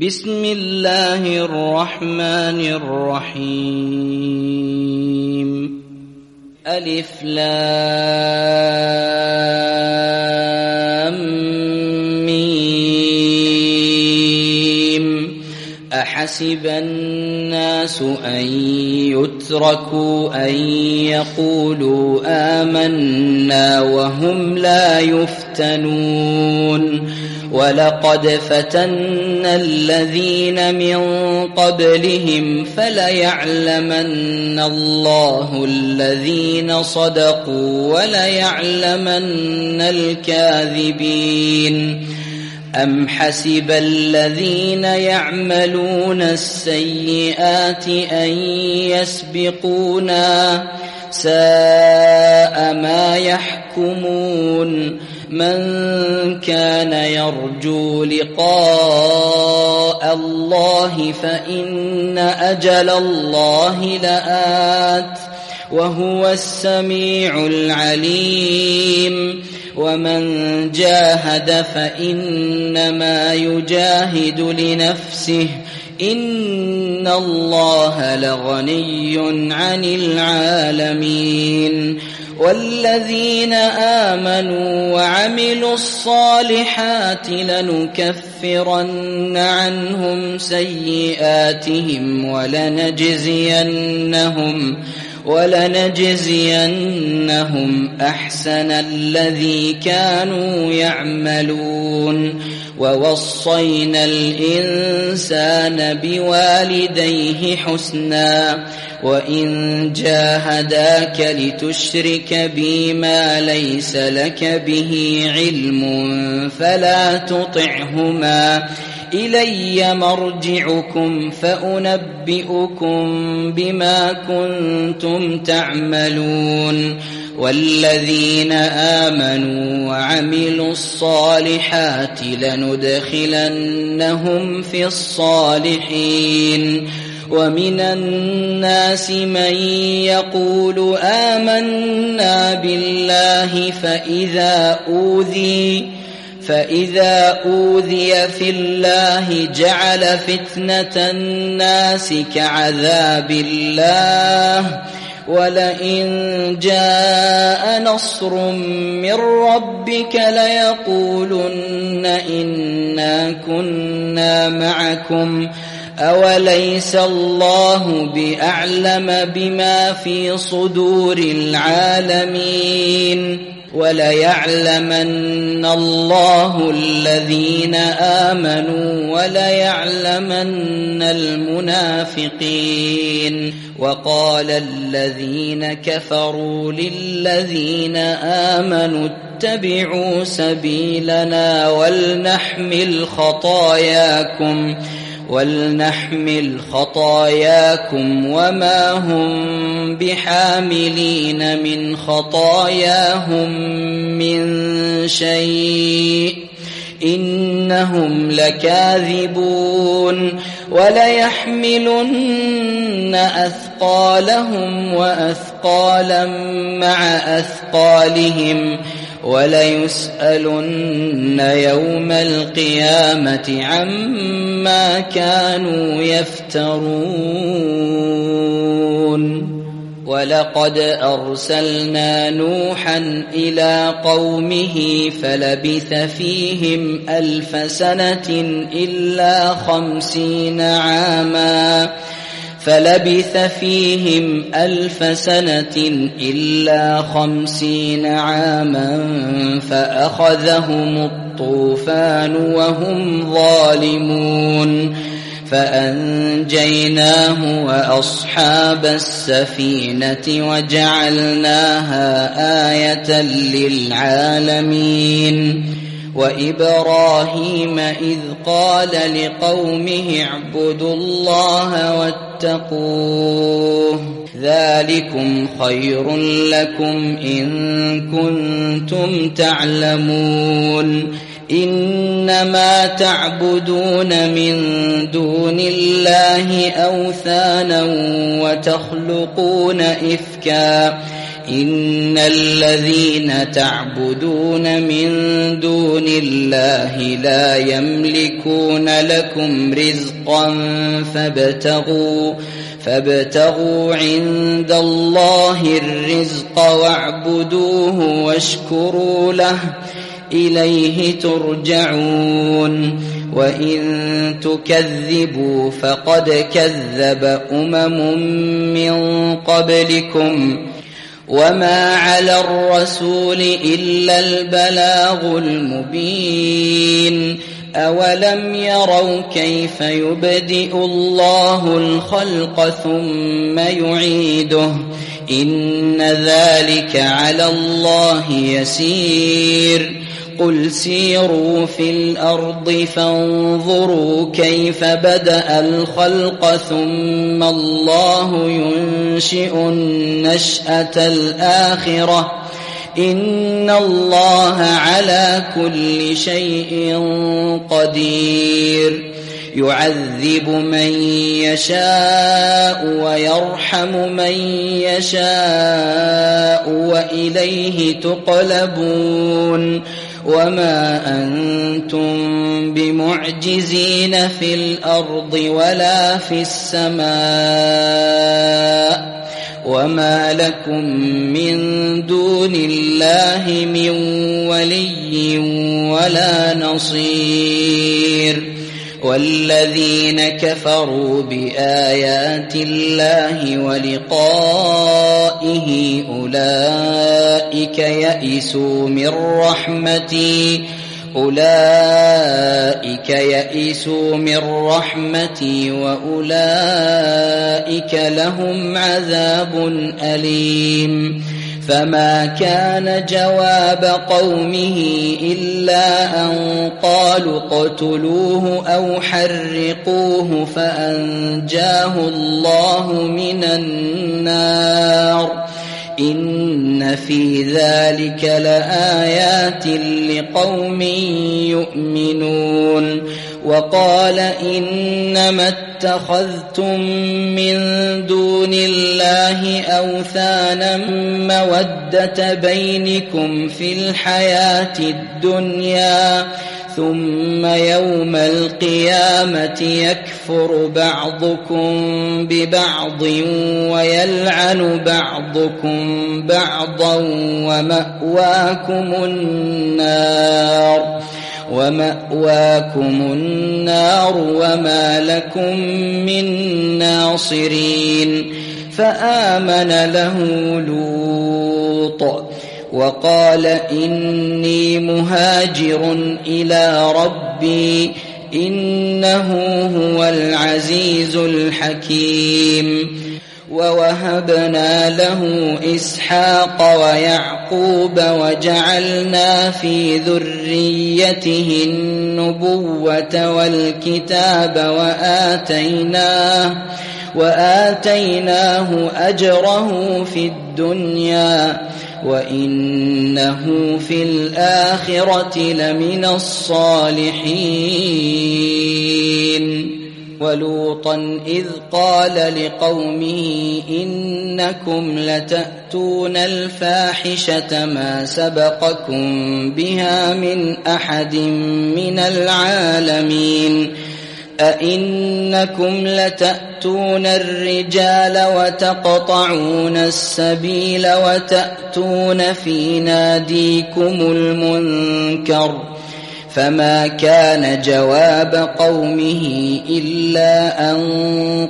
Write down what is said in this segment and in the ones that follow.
بسم الله الرحمن الرحيم ألف لام ميم أحسب الناس أن يتركوا أن يقولوا آمنا وهم لا يفتنون ولقد فتنا الذين من قبلهم فليعلمن الله الذين صدقوا وليعلمن الكاذبين أم حسب الذين يعملون السيئات أن يسبقونا ساء ما يحكمون من كان يرجو لقاء الله فإن أجل الله لآت وهو السميع العليم ومن جاهد فإنما يجاهد لنفسه إن الله لغني عن العالمين والذين آمنوا وعملوا الصالحات لنكفرن عنهم سيئاتهم ولنجزينهم أحسن الذي كانوا يعملون ووصينا الإنسان بوالديه حسنا وإن جاهداك لتشرك بي ما ليس لك به علم فلا تطعهما إلي مرجعكم فأنبئكم بما كنتم تعملون والذين آمنوا وعملوا الصالحات لندخلنهم في الصالحين ومن الناس من يقول آمنا بالله فإذا أوذي في الله جعل فتنة الناس كعذاب الله ولئن جاء نصر من ربك ليقولن إنا كنا معكم أوليس الله بأعلم بما في صدور العالمين وليعلمن الله الذين آمنوا وليعلمن المنافقين وقال الذين كفروا للذين آمنوا اتبعوا سبيلنا ولنحمل خطاياكم وما هم بحاملين من خطاياهم من شيء إنهم لكاذبون وليحملن أثقالهم وأثقالا مع أثقالهم وليسألن يوم القيامة عما كانوا يفترون ولقد أرسلنا نوحا إلى قومه فلبث فيهم 1000 سنة إلا 50 عاما فأخذهم الطوفان وهم ظالمون فأنجيناه وأصحاب السفينة وجعلناها آية للعالمين وإبراهيم إذ قال لقومه اعبدوا الله واتقوه ذلكم خير لكم إن كنتم تعلمون إنما تعبدون من دون الله أوثانا وتخلقون إفكا إن الذين تعبدون من دون الله لا يملكون لكم رزقا فابتغوا عند الله الرزق واعبدوه واشكروا له إليه ترجعون وإن تكذبوا فقد كذب من قبلكم وما على الرسول إلا البلاغ المبين أولم يروا كيف يبدئ الله الخلق ثم يعيده إن ذلك على الله يسير قل سيروا في الأرض فانظروا كيف بدأ الخلق ثم الله ينشئ النشأة الآخرة إن الله على كل شيء قدير يعذب من يشاء ويرحم من يشاء وإليه تقلبون وما أنتم بمعجزين في الأرض ولا في السماء وما لكم من دون الله من ولي ولا نصير والذين كفروا بآيات الله ولقائه أولئك يئسوا من رحمتي وأولئك لهم عذاب أليم فما كان جواب قومه إلا أن قالوا اقتلوه أو حرقوه فأنجاه الله من النار إن في ذلك لآيات لقوم يؤمنون وقال إنما اتخذتم من دون الله أوثانا مودة بينكم في الحياة الدنيا ثم يوم القيامة يكفر بعضكم ببعض ويلعن بعضكم بعضا ومأواكم النار وما لكم من ناصرين فآمن له لوط وقال إني مهاجر إلى ربي إنه هو العزيز الحكيم ووهبنا له إسحاق ويعقوب وجعلنا في ذريته النبوة والكتاب وآتيناه أجره في الدنيا وإنه في الآخرة لمن الصالحين ولوطا إذ قال لقومه إنكم لتأتون الفاحشة ما سبقكم بها من أحد من العالمين أئنكم لتأتون الرجال وتقطعون السبيل وتأتون في ناديكم المنكر فما كان جواب قومه إلا أن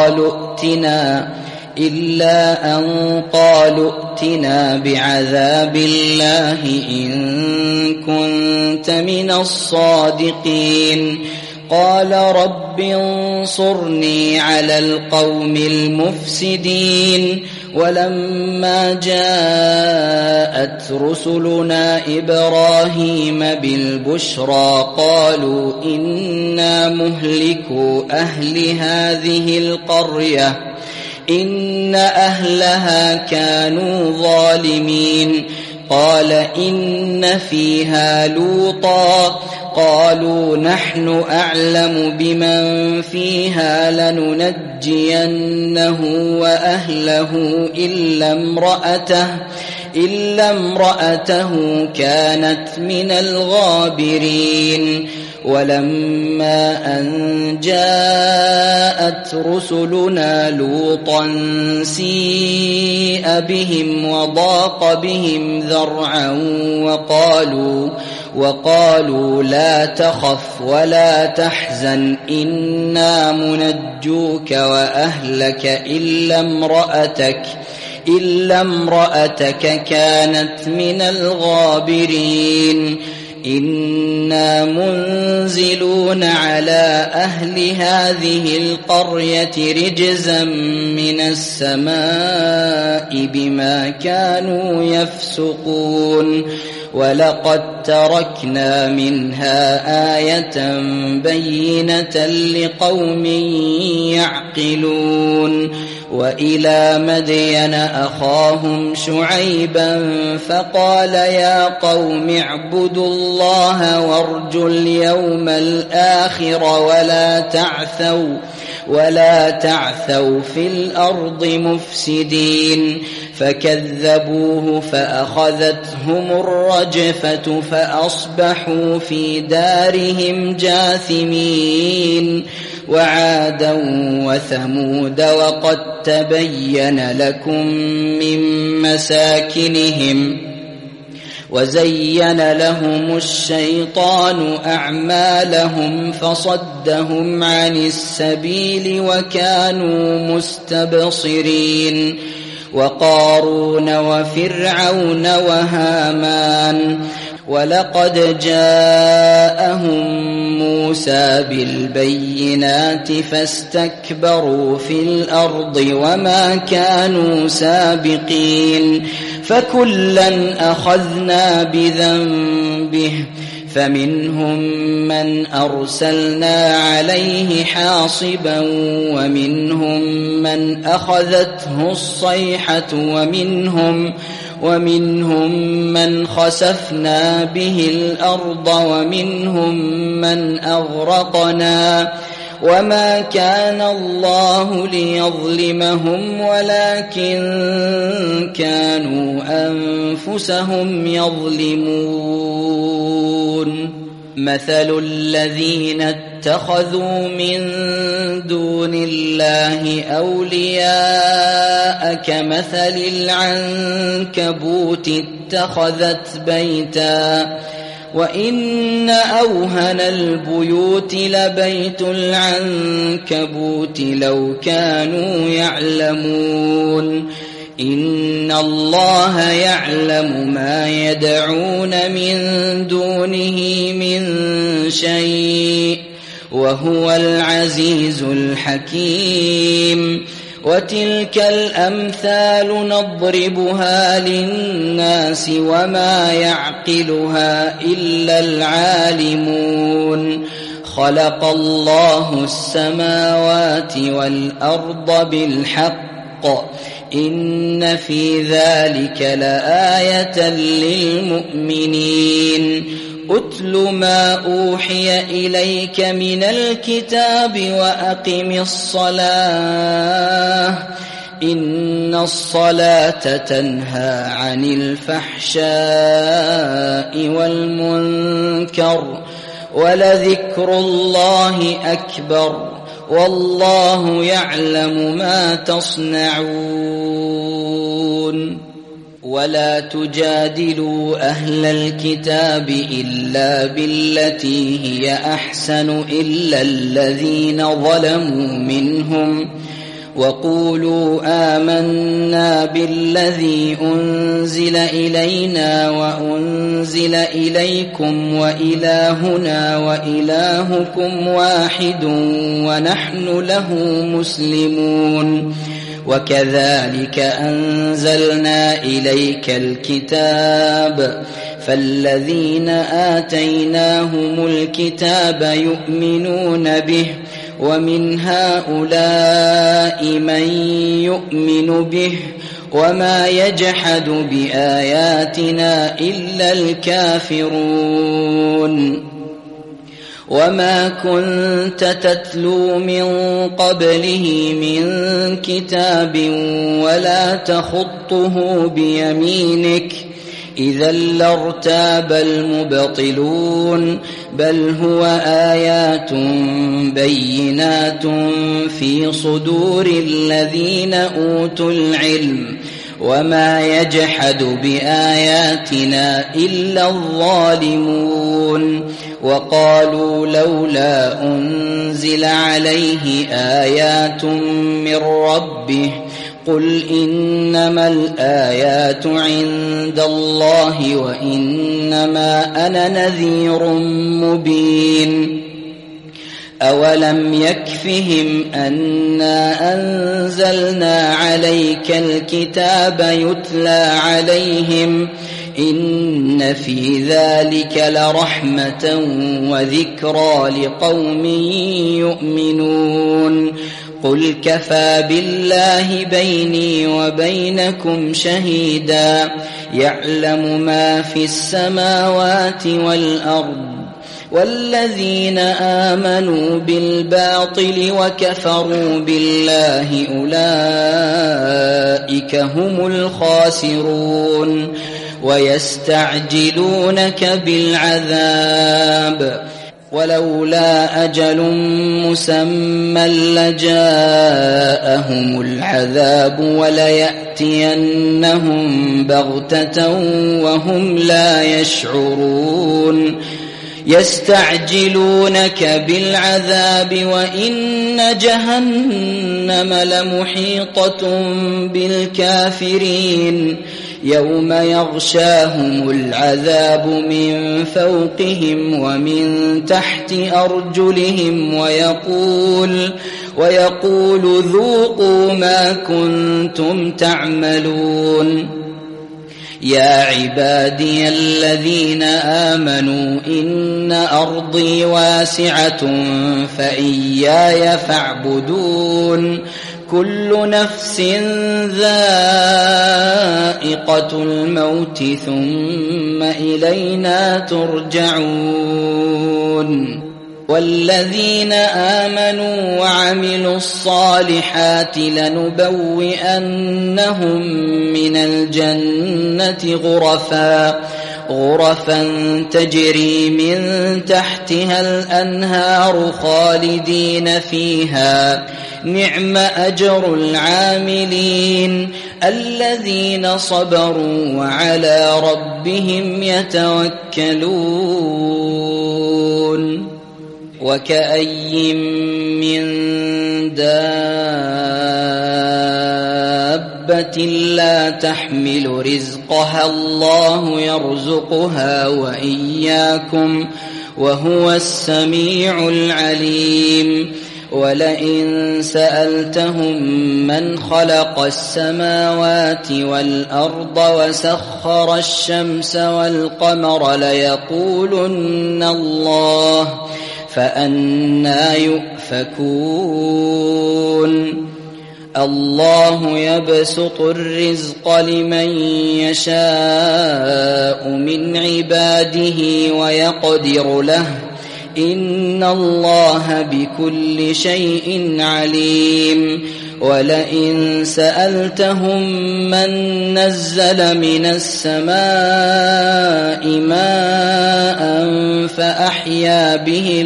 قالوا ائتنا بعذاب الله إن كنت من الصادقين قال رب انصرني على القوم المفسدين ولما جاءت رسلنا إبراهيم بالبشرى قالوا إنا مهلكو أهل هذه القرية إن أهلها كانوا ظالمين قال إن فيها لوطا قالوا نحن أعلم بمن فيها لننجينه وأهله إلا امرأته كانت من الغابرين ولما أن جاءت رسلنا لوطا سيء بهم وضاق بهم ذرعا وقالوا لا تخف ولا تحزن إنا منجوك وأهلك إلا امرأتك كانت من الغابرين إنا منزلون على أهل هذه القرية رجزا من السماء بما كانوا يفسقون ولقد تركنا منها آية بينة لقوم يعقلون وإلى مدين أخاهم شعيبا فقال يا قوم اعبدوا الله وارجوا اليوم الآخر ولا تعثوا في الأرض مفسدين فكذبوه فأخذتهم الرجفة فأصبحوا في دارهم جاثمين وعادا وثمود وقد تبين لكم من مساكنهم وزين لهم الشيطان أعمالهم فصدهم عن السبيل وكانوا مستبصرين وقارون وفرعون وهامان ولقد جاءهم موسى بالبينات فاستكبروا في الأرض وما كانوا سابقين فكلا أخذنا بذنبه فمنهم من أرسلنا عليه حاصبا ومنهم من أخذته الصيحة ومنهم من خسفنا به الأرض ومنهم من أغرقنا وما كان الله ليظلمهم ولكن كانوا أنفسهم يظلمون مثل الذين اتخذوا من دون الله أولياء كمثل العنكبوت اتخذت بيتا وإن أوهن البيوت لبيت العنكبوت لو كانوا يعلمون إن الله يعلم ما يدعون من دونه من شيء وهو العزيز الحكيم وتلك الأمثال نضربها للناس وما يعقلها إلا العالمون خلق الله السماوات والأرض بالحق إن في ذلك لآية للمؤمنين أتل ما أوحي إليك من الكتاب وأقم الصلاة إن الصلاة تنهى عن الفحشاء والمنكر ولذكر الله أكبر والله يعلم ما تصنعون ولا تجادلوا أهل الكتاب إلا بالتي هي أحسن إلا الذين ظلموا منهم وقولوا آمنا بالذي أنزل إلينا وأنزل إليكم وإلهنا وإلهكم واحد ونحن له مسلمون وكذلك أنزلنا إليك الكتاب فالذين آتيناهم الكتاب يؤمنون به ومن هؤلاء من يؤمن به وما يجحد بآياتنا إلا الكافرون وما كنت تتلو من قبله من كتاب ولا تخطه بيمينك إذا لارتاب المبطلون بل هو آيات بينات في صدور الذين أوتوا العلم وما يجحد بآياتنا إلا الظالمون وقالوا لولا أنزل عليه آيات من ربه قل إنما الآيات عند الله وإنما أنا نذير مبين أولم يكفهم أنا أنزلنا عليك الكتاب يتلى عليهم إن في ذلك لرحمة وذكرى لقوم يؤمنون قل كفى بالله بيني وبينكم شهيدا يعلم ما في السماوات والأرض والذين آمنوا بالباطل وكفروا بالله أولئك هم الخاسرون ويستعجلونك بالعذاب ولولا أجل مسمى لجاءهم العذاب وليأتينهم بغتة وهم لا يشعرون يستعجلونك بالعذاب وإن جهنم لمحيطة بالكافرين يوم يغشاهم العذاب من فوقهم ومن تحت أرجلهم ويقول ذوقوا ما كنتم تعملون يا عبادي الذين آمنوا إن أرضي واسعة فإياي فاعبدون كل نفس ذائقة الموت ثم إلينا ترجعون والذين آمنوا وعملوا الصالحات لنبوئنهم من الجنة غرفا تجري من تحتها الأنهار خالدين فيها نعم أجر العاملين الذين صبروا وعلى ربهم يتوكلون وكأي من دابة لا تحمل رزقها الله يرزقها وإياكم وهو السميع العليم ولئن سألتهم من خلق السماوات والأرض وسخر الشمس والقمر ليقولن الله فأنى يؤفكون الله يبسط الرزق لمن يشاء من عباده ويقدر له إن الله بكل شيء عليم ولئن سألتهم من نزل من السماء ماء فأحيا به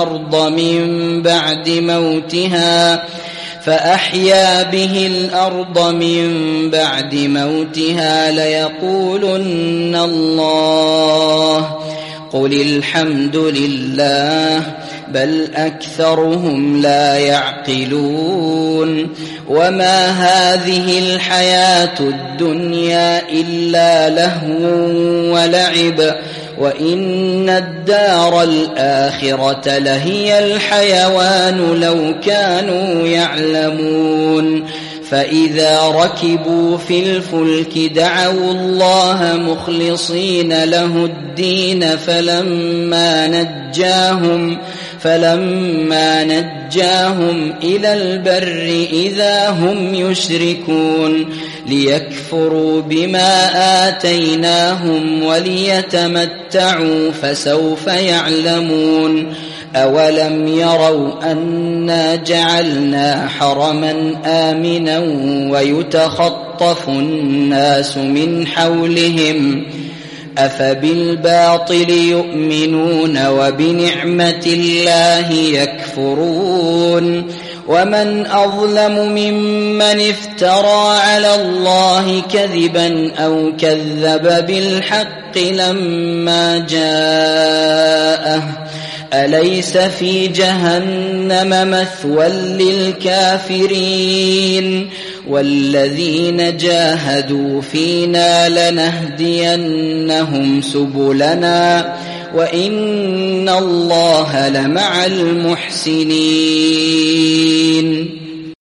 الأرض من بعد موتها ليقولن الله قل الحمد لله بل أكثرهم لا يعقلون وما هذه الحياة الدنيا إلا لهو ولعب وإن الدار الآخرة لهي الحيوان لو كانوا يعلمون فإذا ركبوا في الفلك دعوا الله مخلصين له الدين فلما نجاهم إلى البر إذا هم يشركون ليكفروا بما آتيناهم وليتمتعوا فسوف يعلمون أولم يروا أنا جعلنا حرما آمنا ويتخطف الناس من حولهم أفبالباطل يؤمنون وبنعمة الله يكفرون ومن أظلم ممن افترى على الله كذبا أو كذب بالحق لما جاءه أليس في جهنم مثوى للكافرين والذين جاهدوا فينا لنهدينهم سبلنا وإن الله لمع المحسنين